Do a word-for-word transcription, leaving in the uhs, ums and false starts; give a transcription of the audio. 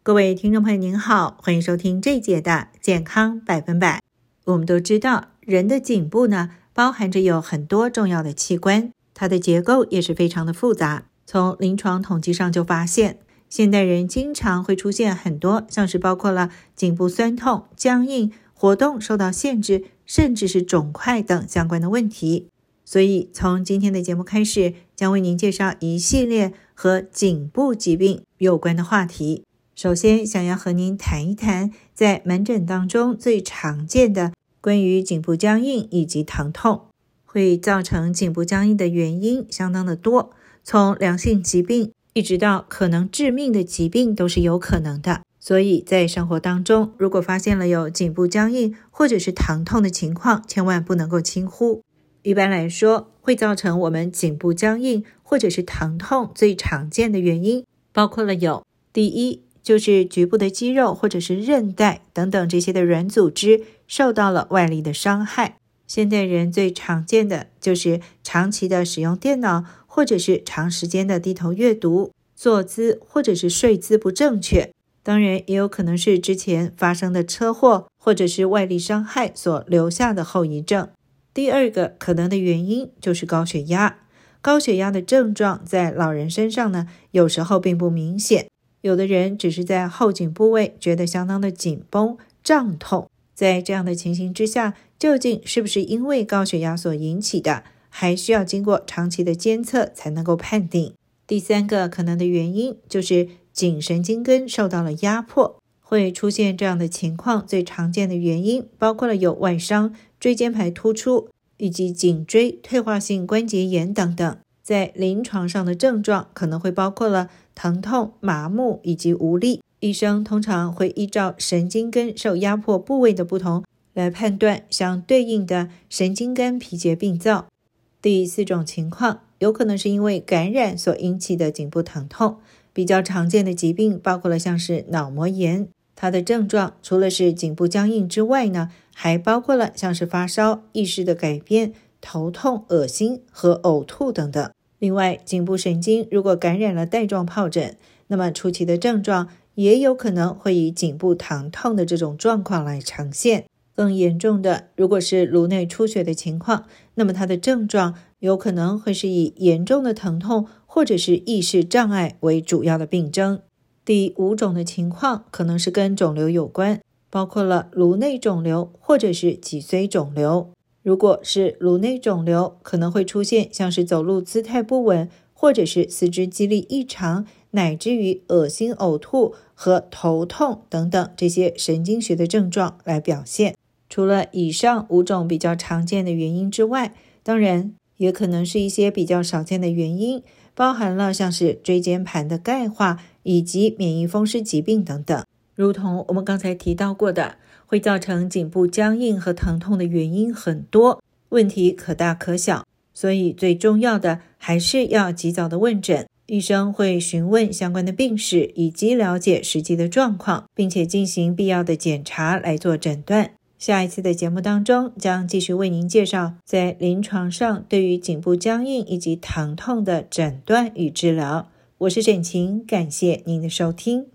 各位听众朋友您好，欢迎收听这一节的健康百分百。我们都知道人的颈部呢包含着有很多重要的器官，它的结构也是非常的复杂。从临床统计上就发现，现代人经常会出现很多像是包括了颈部酸痛、僵硬、活动受到限制，甚至是肿块等相关的问题。所以从今天的节目开始，将为您介绍一系列和颈部疾病有关的话题。首先想要和您谈一谈在门诊当中最常见的关于颈部僵硬以及疼痛。会造成颈部僵硬的原因相当的多，从良性疾病一直到可能致命的疾病都是有可能的。所以在生活当中，如果发现了有颈部僵硬或者是疼痛的情况，千万不能够轻忽。一般来说，会造成我们颈部僵硬或者是疼痛最常见的原因包括了有，第一就是局部的肌肉或者是韧带等等这些的软组织受到了外力的伤害。现代人最常见的就是长期的使用电脑，或者是长时间的低头阅读，坐姿或者是睡姿不正确。当然也有可能是之前发生的车祸或者是外力伤害所留下的后遗症。第二个可能的原因就是高血压。高血压的症状在老人身上呢，有时候并不明显，有的人只是在后颈部位觉得相当的紧绷、胀痛。在这样的情形之下，究竟是不是因为高血压所引起的，还需要经过长期的监测才能够判定。第三个可能的原因就是颈神经根受到了压迫。会出现这样的情况最常见的原因包括了有外伤、椎间盘突出以及颈椎退化性关节炎等等。在临床上的症状可能会包括了疼痛、麻木以及无力。医生通常会依照神经根受压迫部位的不同来判断相对应的神经根皮节病灶。第四种情况有可能是因为感染所引起的颈部疼痛。比较常见的疾病包括了像是脑膜炎，它的症状除了是颈部僵硬之外呢，还包括了像是发烧、意识的改变、头痛、恶心和呕吐等等。另外，颈部神经如果感染了带状疱疹，那么初期的症状也有可能会以颈部疼痛的这种状况来呈现。更严重的，如果是颅内出血的情况，那么它的症状有可能会是以严重的疼痛或者是意识障碍为主要的病症。第五种的情况可能是跟肿瘤有关，包括了颅内肿瘤或者是脊髓肿瘤。如果是颅内肿瘤，可能会出现像是走路姿态不稳，或者是四肢肌力异常，乃至于恶心、呕吐和头痛等等这些神经学的症状来表现。除了以上五种比较常见的原因之外，当然也可能是一些比较少见的原因，包含了像是椎间盘的钙化以及免疫风湿疾病等等。如同我们刚才提到过的，会造成颈部僵硬和疼痛的原因很多，问题可大可小，所以最重要的还是要及早的问诊。医生会询问相关的病史以及了解实际的状况，并且进行必要的检查来做诊断。下一次的节目当中将继续为您介绍在临床上对于颈部僵硬以及疼痛的诊断与治疗。我是沈晴，感谢您的收听。